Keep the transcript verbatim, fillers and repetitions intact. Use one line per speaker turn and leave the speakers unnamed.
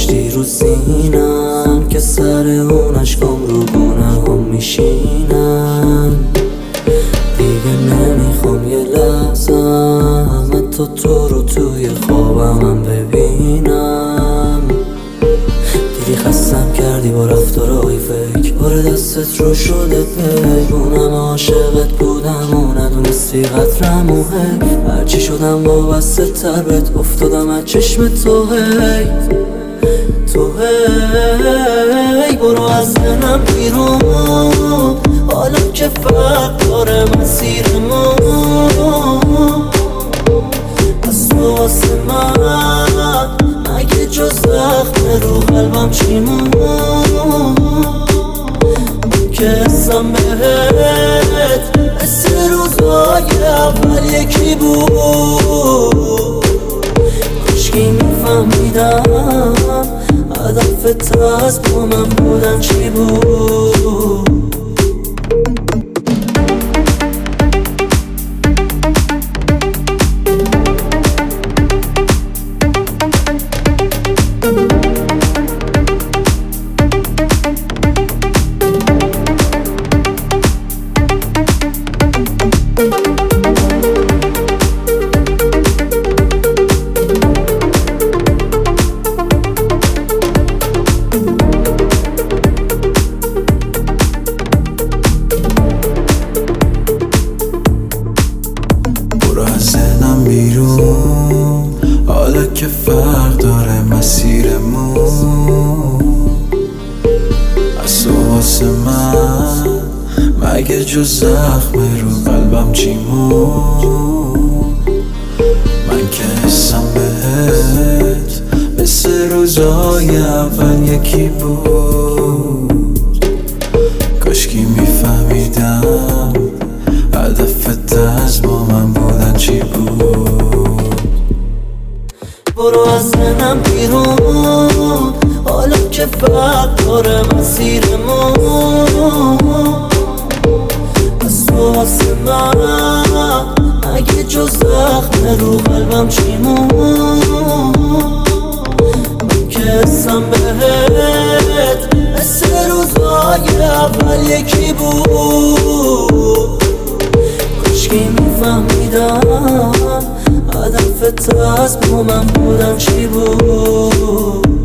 گذاشتی رو سینم که سر اون عشقام رو گناه هم میشینم. دیگه نمیخوام یه لحظم حتی تو رو توی خوابم هم ببینم. دیدی خستم کردی با رفتارهای فیک، بار دستت رو شده پیک. اونم عاشقت بودم و ندونستی قدرم و حیف. هرچی شدم وابسته تر بهت افتادم از چشم تو هی تو هی. برو از ذهنم بیرون حالا که فرق داره مسیر ما. از تو واسه من مگه جز زخم رو قلبم چی مون؟ که اسم بهت مثل روزای اول یکی بود. کاشکی میفهمیدم هدفت از با من بودن چی بود.
بیرون حالا که فرق داره مسیرمون. از تو واسه من مگه جز زخم رو قلبم چی مون؟ من که حسم بهت مثل روزای اول یکی بود. کاشکی میفهمیدم هدفت از با من بودن چی بود.
برو از ذهنم بیرون حالا که فرق داره مسیر ما. از تو واسه من مگه جز زخم رو قلبم چی مون؟ من که اسم بهت مثل روزای اول یکی بود. کاشکی میفهمیدم هدفت از با من بودن چی بود.